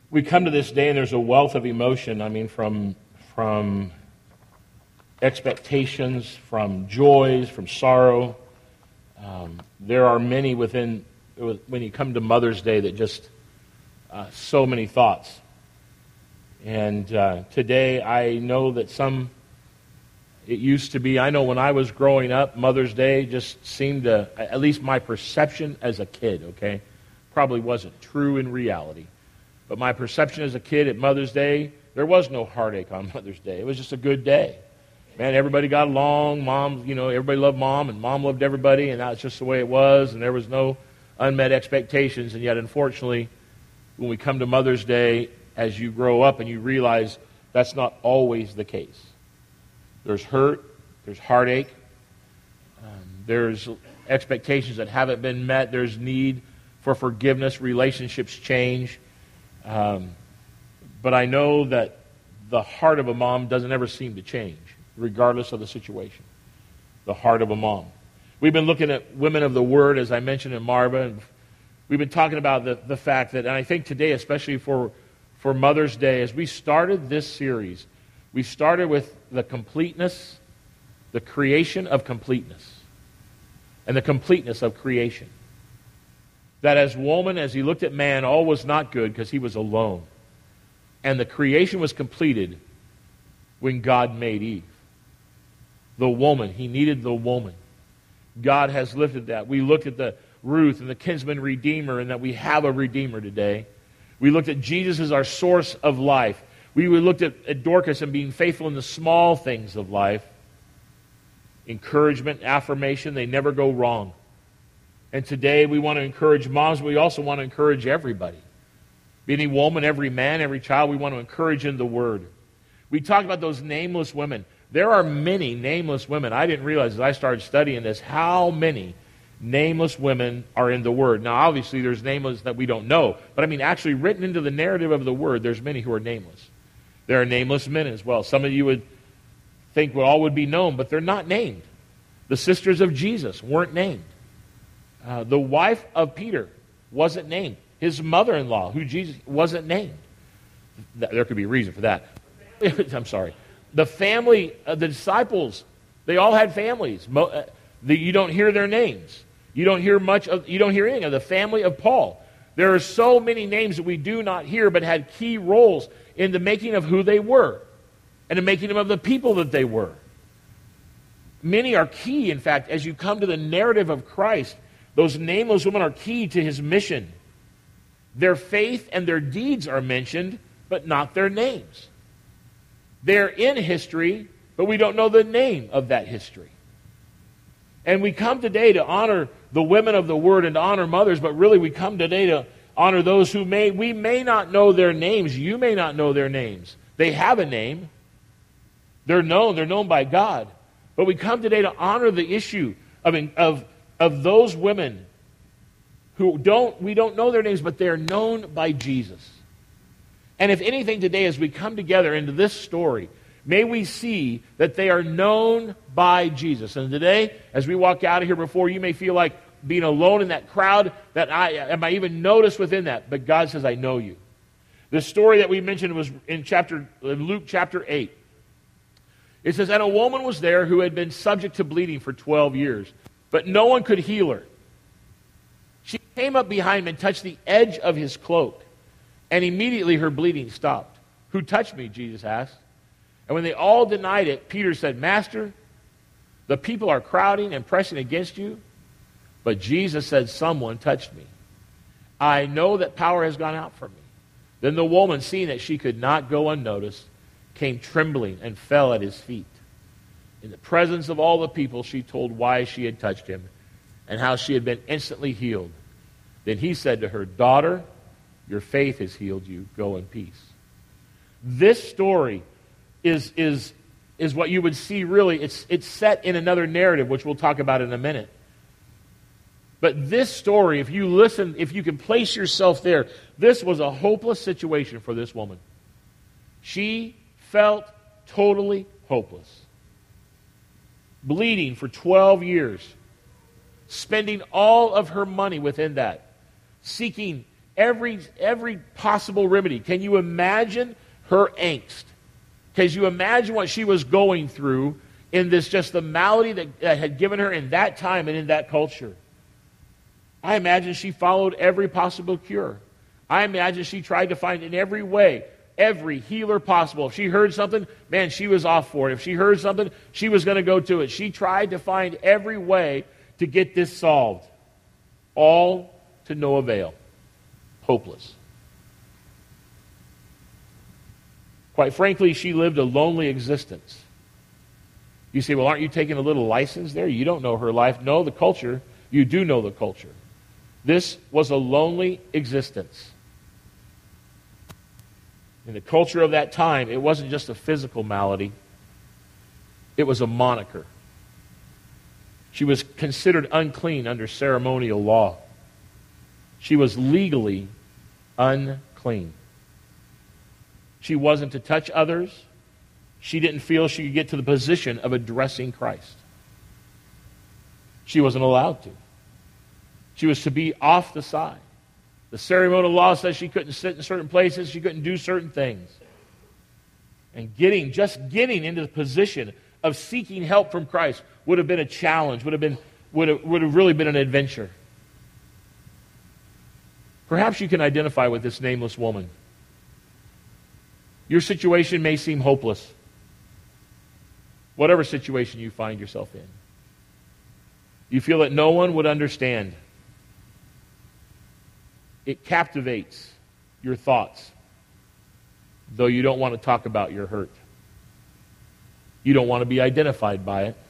We come to this day and there's a wealth of emotion. I mean, from expectations, from joys, from sorrow. There are many when you come to Mother's Day that just so many thoughts. And today I know that it used to be, I know when I was growing up, Mother's Day just seemed to, at least my perception as a kid, okay, probably wasn't true in reality. But my perception as a kid at Mother's Day, there was no heartache on Mother's Day. It was just a good day. Man, everybody got along. Mom, everybody loved Mom, and Mom loved everybody, and that's just the way it was, and there was no unmet expectations. And yet, unfortunately, when we come to Mother's Day, as you grow up and you realize that's not always the case. There's hurt, there's heartache, there's expectations that haven't been met, there's need for forgiveness, relationships change. But I know that the heart of a mom doesn't ever seem to change, regardless of the situation. The heart of a mom. We've been looking at women of the Word, as I mentioned in Marva, and we've been talking about the fact that, and I think today, especially for Mother's Day, as we started this series, we started with the completeness, the creation of completeness, and the completeness of creation. That as woman, as he looked at man, all was not good because he was alone. And the creation was completed when God made Eve. The woman, he needed the woman. God has lifted that. We looked at the Ruth and the kinsman redeemer, and that we have a redeemer today. We looked at Jesus as our source of life. We looked at Dorcas and being faithful in the small things of life. Encouragement, affirmation, they never go wrong. And today we want to encourage moms, but we also want to encourage everybody. Any woman, every man, every child, we want to encourage in the Word. We talk about those nameless women. There are many nameless women. I didn't realize as I started studying this how many nameless women are in the Word. Now, obviously, there's nameless that we don't know. But I mean, actually written into the narrative of the Word, there's many who are nameless. There are nameless men as well. Some of you would think all would be known, but they're not named. The sisters of Jesus weren't named. The wife of Peter wasn't named. His mother-in-law, who Jesus, wasn't named. There could be a reason for that. I'm sorry. The family, the disciples, they all had families. You don't hear their names. You don't hear anything of the family of Paul. There are so many names that we do not hear, but had key roles in the making of who they were and the making of the people that they were. Many are key, in fact, as you come to the narrative of Christ. Those nameless women are key to his mission. Their faith and their deeds are mentioned, but not their names. They're in history, but we don't know the name of that history. And we come today to honor the women of the Word and to honor mothers, but really we come today to honor those who we may not know their names. You may not know their names. They have a name. They're known by God. But we come today to honor the issue of those women who we don't know their names, but they're known by Jesus. And if anything today, as we come together into this story, may we see that they are known by Jesus. And today, as we walk out of here before, you may feel like being alone in that crowd, that am I even noticed within that? But God says, I know you. The story that we mentioned was in Luke chapter 8. It says, and a woman was there who had been subject to bleeding for 12 years, but no one could heal her. She came up behind him and touched the edge of his cloak, and immediately her bleeding stopped. Who touched me? Jesus asked. And when they all denied it, Peter said, Master, the people are crowding and pressing against you. But Jesus said, someone touched me. I know that power has gone out from me. Then the woman, seeing that she could not go unnoticed, came trembling and fell at his feet. In the presence of all the people, she told why she had touched him and how she had been instantly healed. Then he said to her, Daughter, your faith has healed you. Go in peace. This story is what you would see really. It's set in another narrative, which we'll talk about in a minute. But this story, if you listen, if you can place yourself there, this was a hopeless situation for this woman. She felt totally hopeless. Bleeding for 12 years. Spending all of her money within that. Seeking every possible remedy. Can you imagine her angst? Can you imagine what she was going through in this, just the malady that had given her in that time and in that culture? I imagine she followed every possible cure. I imagine she tried to find in every way, every healer possible. If she heard something, man, she was off for it. If she heard something, she was going to go to it. She tried to find every way to get this solved. All to no avail. Hopeless. Quite frankly, she lived a lonely existence. You say, well, aren't you taking a little license there? You don't know her life. No, the culture. You do know the culture. This was a lonely existence. In the culture of that time, it wasn't just a physical malady. It was a moniker. She was considered unclean under ceremonial law. She was legally unclean. She wasn't to touch others. She didn't feel she could get to the position of addressing Christ. She wasn't allowed to. She was to be off the side. The ceremonial law says she couldn't sit in certain places, she couldn't do certain things. And just getting into the position of seeking help from Christ would have been a challenge, would have really been an adventure. Perhaps you can identify with this nameless woman. Your situation may seem hopeless. Whatever situation you find yourself in. You feel that no one would understand. It captivates your thoughts, though you don't want to talk about your hurt. You don't want to be identified by it.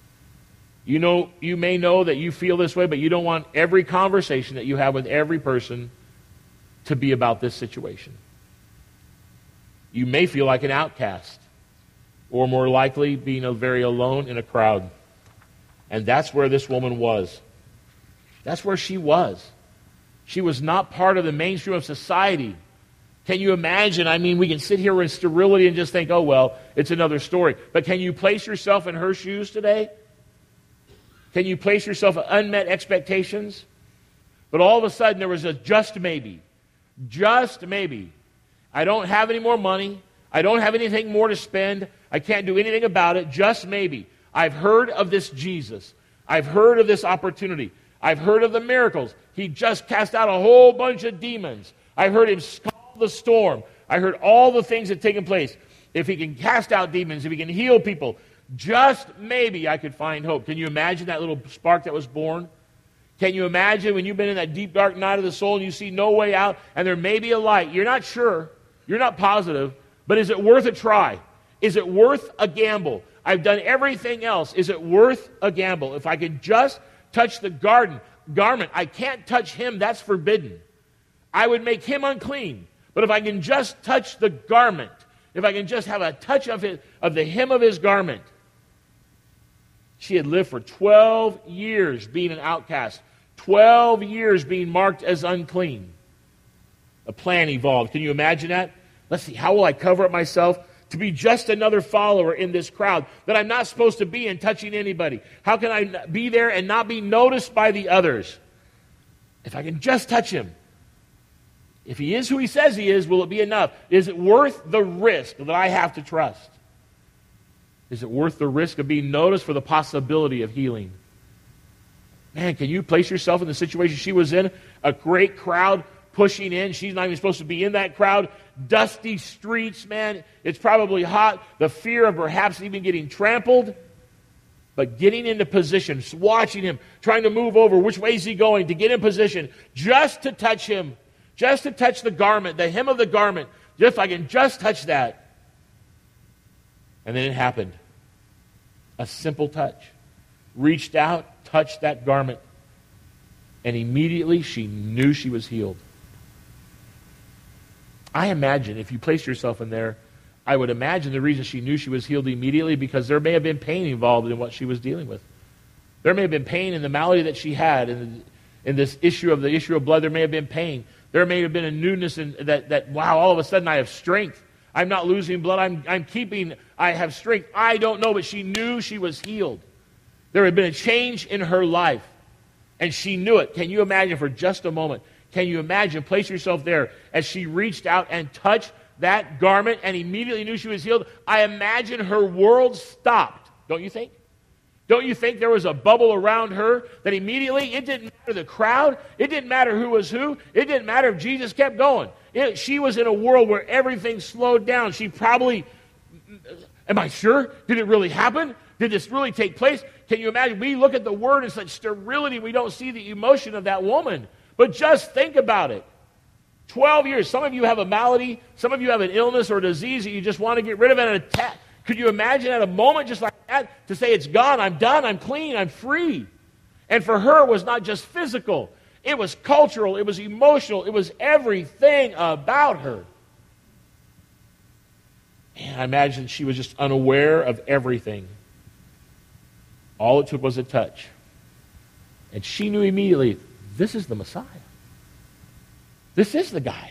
You may know that you feel this way, but you don't want every conversation that you have with every person to be about this situation. You may feel like an outcast, or more likely being very alone in a crowd. And that's where this woman was. That's where she was. She was not part of the mainstream of society. Can you imagine? I mean, we can sit here in sterility and just think, oh, well, it's another story. But can you place yourself in her shoes today? Can you place yourself in unmet expectations? But all of a sudden, there was a just maybe. Just maybe. I don't have any more money. I don't have anything more to spend. I can't do anything about it. Just maybe. I've heard of this Jesus. I've heard of this opportunity. I've heard of the miracles. He just cast out a whole bunch of demons. I heard him calm the storm. I heard all the things that have taken place. If he can cast out demons, if he can heal people, just maybe I could find hope. Can you imagine that little spark that was born? Can you imagine when you've been in that deep, dark night of the soul and you see no way out and there may be a light? You're not sure. You're not positive. But is it worth a try? Is it worth a gamble? I've done everything else. Is it worth a gamble? If I could just touch the garment, I can't touch him. That's forbidden. I would make him unclean. But if I can just touch the garment, if I can just have a touch of the hem of his garment. She had lived for 12 years being an outcast. 12 years being marked as unclean. A plan evolved. Can you imagine that? Let's see, how will I cover up myself to be just another follower in this crowd that I'm not supposed to be in touching anybody? How can I be there and not be noticed by the others? If I can just touch him. If he is who he says he is, will it be enough? Is it worth the risk that I have to trust? Is it worth the risk of being noticed for the possibility of healing? Man, can you place yourself in the situation she was in? A great crowd pushing in. She's not even supposed to be in that crowd. Dusty streets, man. It's probably hot. The fear of perhaps even getting trampled. But getting into position, watching him, trying to move over. Which way is he going? To get in position. Just to touch him. Just to touch the garment, the hem of the garment. If I can just touch that. And then it happened. A simple touch. Reached out, touched that garment. And immediately she knew she was healed. I imagine, if you place yourself in there, I would imagine the reason she knew she was healed immediately because there may have been pain involved in what she was dealing with. There may have been pain in the malady that she had, in this issue of blood. There may have been pain. There may have been a newness in that wow, all of a sudden I have strength. I'm not losing blood. I have strength. I don't know, but she knew she was healed. There had been a change in her life, and she knew it. Can you imagine for just a moment? Can you imagine? Place yourself there as she reached out and touched that garment and immediately knew she was healed. I imagine her world stopped, don't you think? Don't you think there was a bubble around her that immediately, it didn't matter the crowd, it didn't matter who was who, it didn't matter if Jesus kept going. She was in a world where everything slowed down. She probably, am I sure? Did it really happen? Did this really take place? Can you imagine? We look at the word in such sterility, we don't see the emotion of that woman. But just think about it. 12 years. Some of you have a malady. Some of you have an illness or disease that you just want to get rid of and attack. Could you imagine at a moment just like that to say, it's gone, I'm done, I'm clean, I'm free? And for her, it was not just physical. It was cultural. It was emotional. It was everything about her. And I imagine she was just unaware of everything. All it took was a touch. And she knew immediately, this is the Messiah. This is the guy.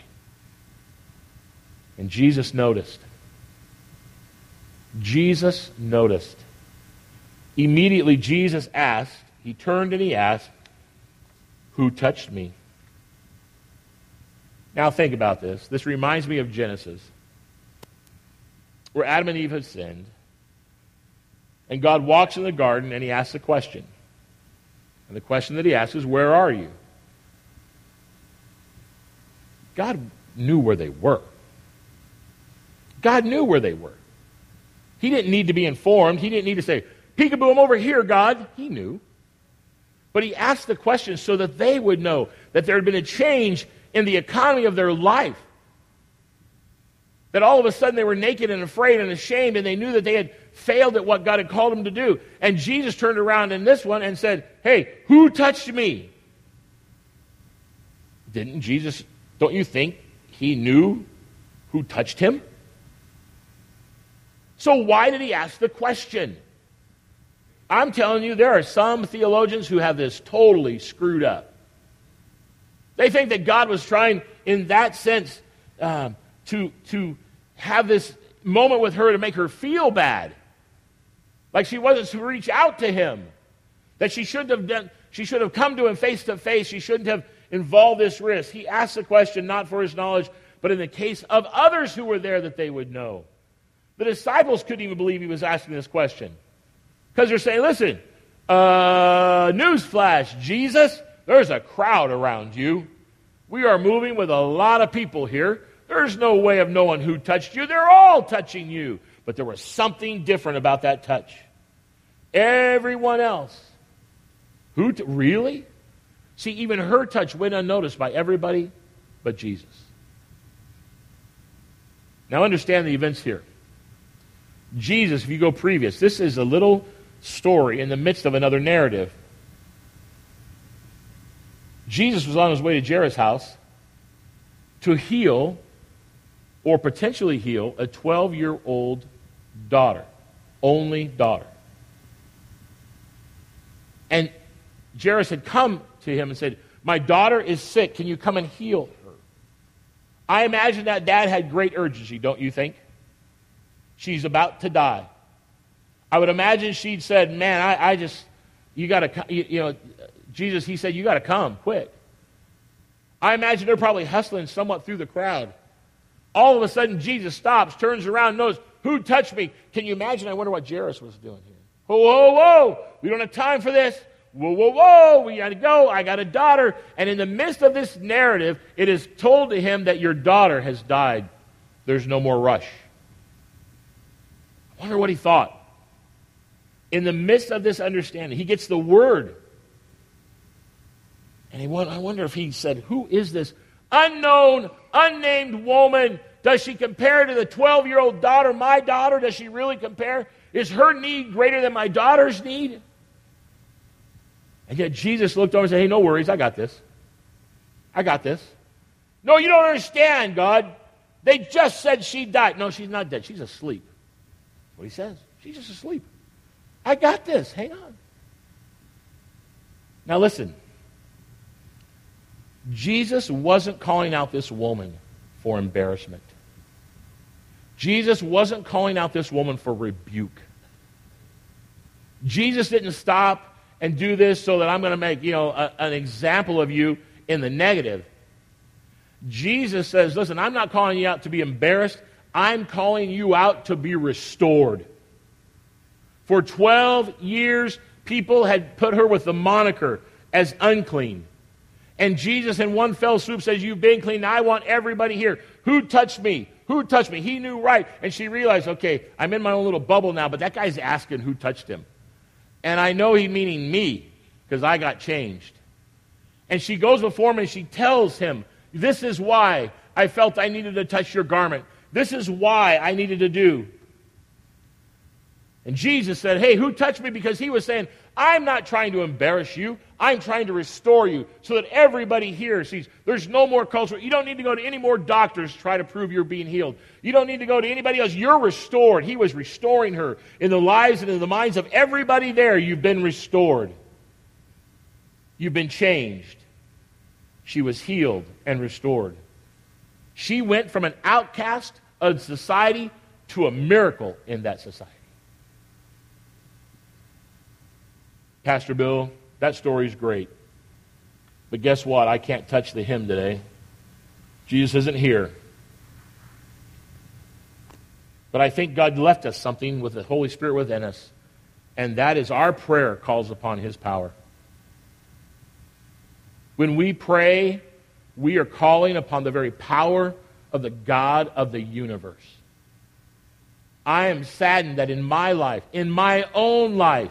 And Jesus noticed. Jesus noticed. Immediately Jesus asked, he turned and he asked, who touched me? Now think about this. This reminds me of Genesis, where Adam and Eve had sinned. And God walks in the garden and he asks a question. And the question that he asks is, where are you? God knew where they were. God knew where they were. He didn't need to be informed. He didn't need to say, peekaboo, I'm over here, God. He knew. But he asked the question so that they would know that there had been a change in the economy of their life. That all of a sudden they were naked and afraid and ashamed, and they knew that they had failed at what God had called them to do. And Jesus turned around in this one and said, hey, who touched me? Didn't Jesus, don't you think he knew who touched him? So why did he ask the question? I'm telling you, there are some theologians who have this totally screwed up. They think that God was trying, in that sense, to have this moment with her to make her feel bad. Like she wasn't to reach out to him. That she should have come to him face to face. She shouldn't have involved this risk. He asked the question not for his knowledge, but in the case of others who were there that they would know. The disciples couldn't even believe he was asking this question. Because they're saying, listen, newsflash, Jesus, there's a crowd around you. We are moving with a lot of people here. There's no way of knowing who touched you. They're all touching you. But there was something different about that touch. Everyone else. Really? See, even her touch went unnoticed by everybody but Jesus. Now understand the events here. Jesus, if you go previous, this is a little story in the midst of another narrative. Jesus was on his way to Jairus' house to heal or potentially heal a 12-year-old daughter, only daughter. And Jairus had come to him and said, my daughter is sick. Can you come and heal her? I imagine that dad had great urgency, don't you think? She's about to die. I would imagine she'd said, man, you got to, Jesus, he said, you got to come quick. I imagine they're probably hustling somewhat through the crowd. All of a sudden, Jesus stops, turns around, knows, who touched me? Can you imagine? I wonder what Jairus was doing here. Whoa, whoa, whoa. We don't have time for this. Whoa, whoa, whoa. We got to go. I got a daughter. And in the midst of this narrative, it is told to him that your daughter has died. There's no more rush. I wonder what he thought. In the midst of this understanding, he gets the word. And I wonder if he said, who is this unknown, unnamed woman? Does she compare to the 12-year-old daughter, my daughter? Does she really compare? Is her need greater than my daughter's need? And yet Jesus looked over and said, hey, no worries, I got this. I got this. No, you don't understand, God. They just said she died. No, she's not dead. She's asleep. That's what he says. She's just asleep. I got this. Hang on. Now listen. Jesus wasn't calling out this woman for embarrassment. Jesus wasn't calling out this woman for rebuke. Jesus didn't stop and do this so that I'm going to make, an example of you in the negative. Jesus says, listen, I'm not calling you out to be embarrassed. I'm calling you out to be restored. For 12 years, people had put her with the moniker as unclean. And Jesus in one fell swoop says, you've been clean. Now I want everybody here. Who touched me? Who touched me? He knew right. And she realized, okay, I'm in my own little bubble now, but that guy's asking who touched him. And I know he's meaning me, because I got changed. And she goes before him and she tells him, this is why I felt I needed to touch your garment. This is why I needed to do. And Jesus said, hey, who touched me? Because he was saying, I'm not trying to embarrass you. I'm trying to restore you so that everybody here sees there's no more culture. You don't need to go to any more doctors to try to prove you're being healed. You don't need to go to anybody else. You're restored. He was restoring her in the lives and in the minds of everybody there. You've been restored. You've been changed. She was healed and restored. She went from an outcast of society to a miracle in that society. Pastor Bill, that story's great. But guess what? I can't touch the hem today. Jesus isn't here. But I think God left us something with the Holy Spirit within us. And that is our prayer calls upon His power. When we pray, we are calling upon the very power of the God of the universe. I am saddened that in my life, in my own life,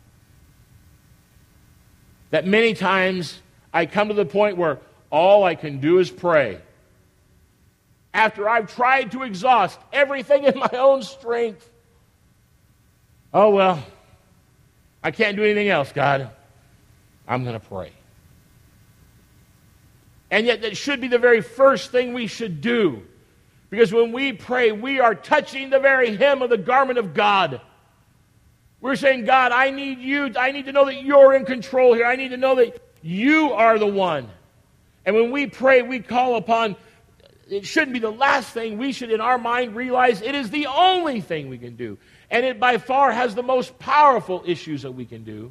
that many times I come to the point where all I can do is pray. After I've tried to exhaust everything in my own strength. Oh, well, I can't do anything else, God. I'm going to pray. And yet that should be the very first thing we should do. Because when we pray, we are touching the very hem of the garment of God. We're saying, God, I need you. I need to know that you're in control here. I need to know that you are the one. And when we pray, we call upon, it shouldn't be the last thing. We should, in our mind, realize it is the only thing we can do. And it by far has the most powerful issues that we can do.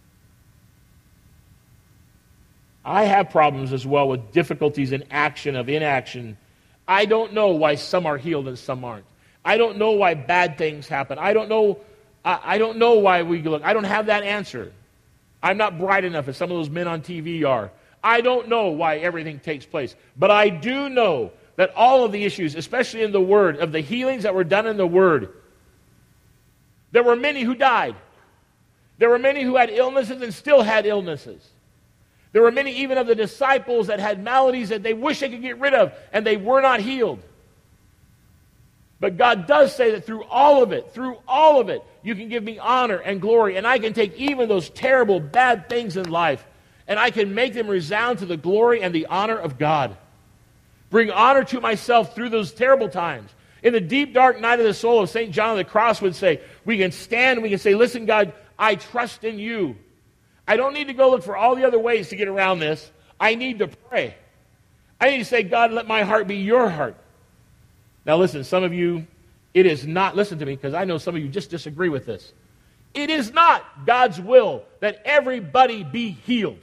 I have problems as well with difficulties in action, of inaction. I don't know why some are healed and some aren't. I don't know why bad things happen. I don't know why we look. I don't have that answer. I'm not bright enough as some of those men on TV are. I don't know why everything takes place. But I do know that all of the issues, especially in the Word, of the healings that were done in the Word, there were many who died. There were many who had illnesses and still had illnesses. There were many even of the disciples that had maladies that they wish they could get rid of, and they were not healed. But God does say that through all of it, you can give me honor and glory, and I can take even those terrible, bad things in life, and I can make them resound to the glory and the honor of God. Bring honor to myself through those terrible times. In the deep, dark night of the soul, of St. John of the Cross would say, we can stand and we can say, listen, God, I trust in you. I don't need to go look for all the other ways to get around this. I need to pray. I need to say, God, let my heart be your heart. Now listen, some of you, it is not, listen to me, because I know some of you just disagree with this. It is not God's will that everybody be healed.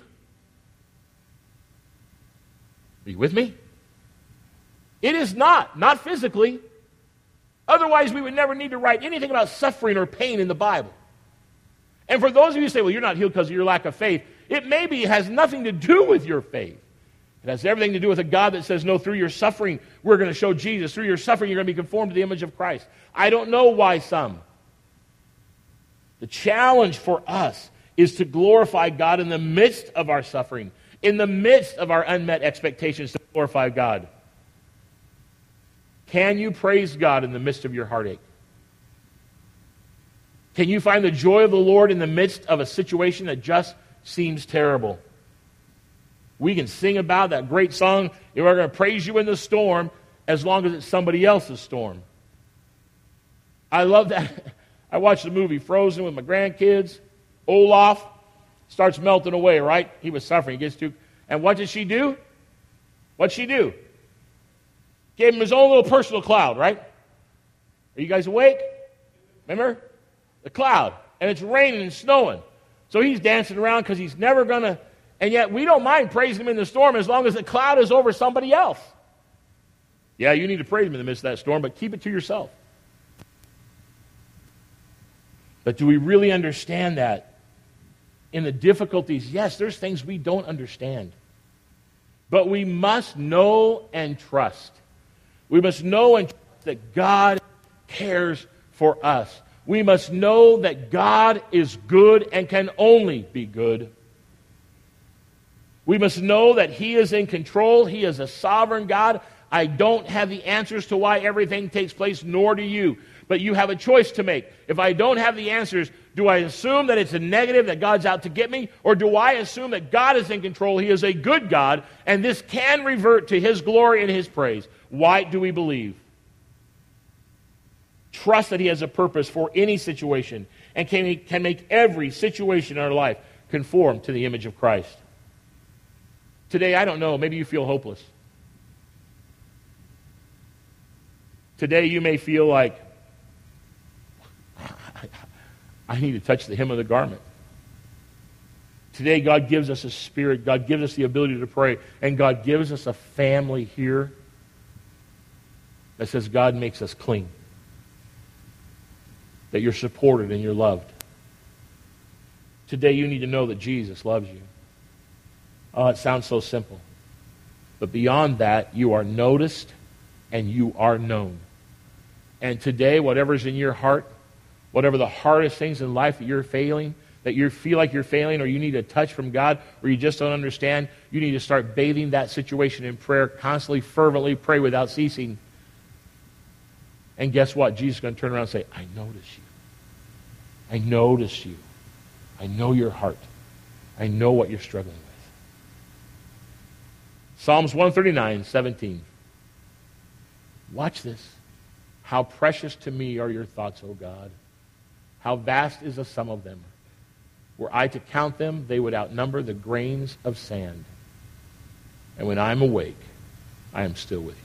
Are you with me? It is not physically. Otherwise, we would never need to write anything about suffering or pain in the Bible. And for those of you who say, well, you're not healed because of your lack of faith, it maybe has nothing to do with your faith. It has everything to do with a God that says, no, through your suffering, we're going to show Jesus. Through your suffering, you're going to be conformed to the image of Christ. I don't know why some. The challenge for us is to glorify God in the midst of our suffering, in the midst of our unmet expectations to glorify God. Can you praise God in the midst of your heartache? Can you find the joy of the Lord in the midst of a situation that just seems terrible? We can sing about that great song, we're going to praise you in the storm, as long as it's somebody else's storm. I love that. I watched the movie Frozen with my grandkids. Olaf starts melting away, right? He was suffering. He gets too... And what did she do? What'd she do? Gave him his own little personal cloud, right? Are you guys awake? Remember? The cloud. And it's raining and snowing. So he's dancing around because he's never going to And yet we don't mind praising him in the storm as long as the cloud is over somebody else. Yeah, you need to praise him in the midst of that storm, but keep it to yourself. But do we really understand that? In the difficulties, yes, there's things we don't understand. But we must know and trust. We must know and trust that God cares for us. We must know that God is good and can only be good. We must know that he is in control. He is a sovereign God. I don't have the answers to why everything takes place, nor do you. But you have a choice to make. If I don't have the answers, do I assume that it's a negative, that God's out to get me? Or do I assume that God is in control, he is a good God, and this can revert to his glory and his praise? Why do we believe? Trust that he has a purpose for any situation and can make every situation in our life conform to the image of Christ. Today, I don't know, maybe you feel hopeless. Today, you may feel like, I need to touch the hem of the garment. Today, God gives us a spirit. God gives us the ability to pray. And God gives us a family here that says God makes us clean. That you're supported and you're loved. Today, you need to know that Jesus loves you. Oh, it sounds so simple. But beyond that, you are noticed and you are known. And today, whatever's in your heart, whatever the hardest things in life that you're failing, that you feel like you're failing, or you need a touch from God, or you just don't understand, you need to start bathing that situation in prayer, constantly, fervently pray without ceasing. And guess what? Jesus is going to turn around and say, I notice you. I notice you. I know your heart. I know what you're struggling with. Psalms 139:17. Watch this. How precious to me are your thoughts, O God. How vast is the sum of them. Were I to count them, they would outnumber the grains of sand. And when I am awake, I am still with you.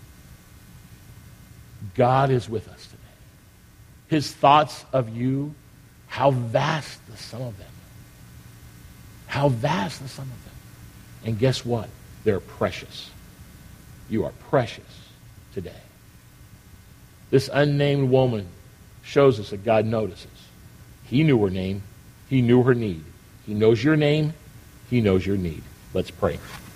God is with us today. His thoughts of you, how vast the sum of them. How vast the sum of them. And guess what? They're precious. You are precious today. This unnamed woman shows us that God notices. He knew her name. He knew her need. He knows your name. He knows your need. Let's pray.